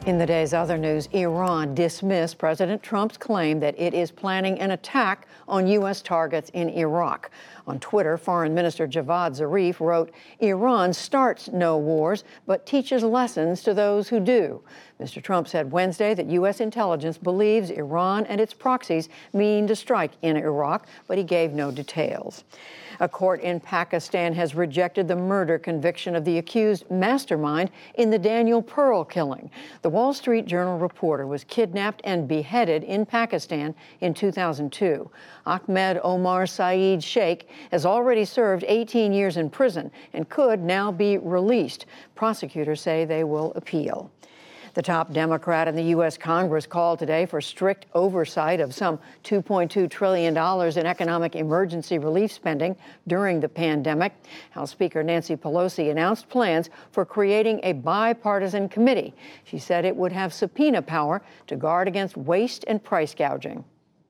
In the day's other news, Iran dismissed President Trump's claim that it is planning an attack on U.S. targets in Iraq. On Twitter, Foreign Minister Javad Zarif wrote, "Iran starts no wars, but teaches lessons to those who do." Mr. Trump said Wednesday that U.S. intelligence believes Iran and its proxies mean to strike in Iraq, but he gave no details. A court in Pakistan has rejected the murder conviction of the accused mastermind in the Daniel Pearl killing. The Wall Street Journal reporter was kidnapped and beheaded in Pakistan in 2002. Ahmed Omar Saeed Sheikh has already served 18 years in prison and could now be released. Prosecutors say they will appeal. The top Democrat in the U.S. Congress called today for strict oversight of some $2.2 trillion in economic emergency relief spending during the pandemic. House Speaker Nancy Pelosi announced plans for creating a bipartisan committee. She said it would have subpoena power to guard against waste and price gouging.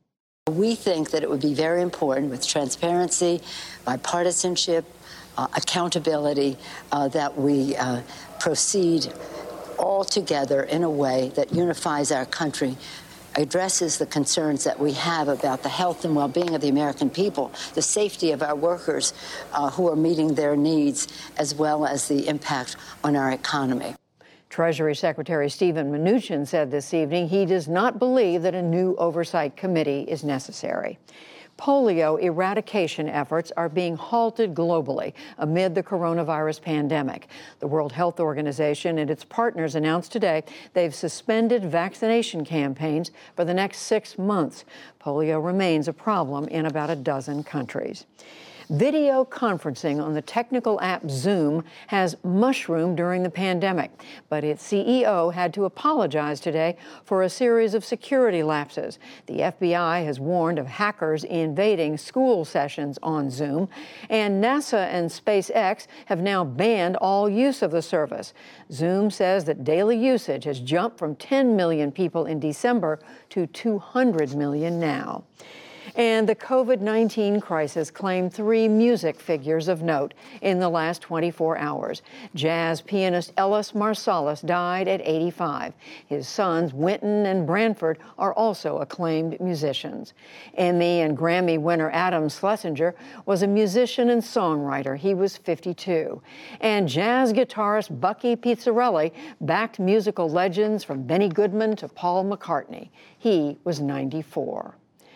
We think that it would be very important with transparency, bipartisanship, accountability, that we proceed all together in a way that unifies our country, addresses the concerns that we have about the health and well-being of the American people, the safety of our workers who are meeting their needs, as well as the impact on our economy. Treasury Secretary Steven Mnuchin said this evening he does not believe that a new oversight committee is necessary. Polio eradication efforts are being halted globally amid the coronavirus pandemic. The World Health Organization and its partners announced today they've suspended vaccination campaigns for the next 6 months. Polio remains a problem in about a dozen countries. Video conferencing on the technical app Zoom has mushroomed during the pandemic, but its CEO had to apologize today for a series of security lapses. The FBI has warned of hackers invading school sessions on Zoom, and NASA and SpaceX have now banned all use of the service. Zoom says that daily usage has jumped from 10 million people in December to 200 million now. And the COVID-19 crisis claimed 3 music figures of note in the last 24 hours. Jazz pianist Ellis Marsalis died at 85. His sons, Wynton and Branford, are also acclaimed musicians. Emmy and Grammy winner Adam Schlesinger was a musician and songwriter. He was 52. And jazz guitarist Bucky Pizzarelli backed musical legends from Benny Goodman to Paul McCartney. He was 94.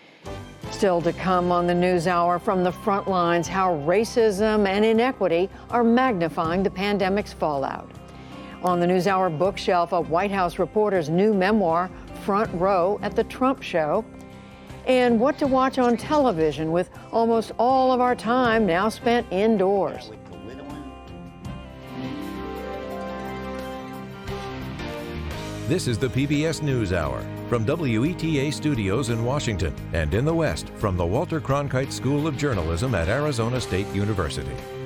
Still to come on the NewsHour from the front lines, how racism and inequity are magnifying the pandemic's fallout. On the NewsHour bookshelf, a White House reporter's new memoir, Front Row at the Trump Show. And what to watch on television with almost all of our time now spent indoors. This is the PBS NewsHour from WETA Studios in Washington and in the West from the Walter Cronkite School of Journalism at Arizona State University.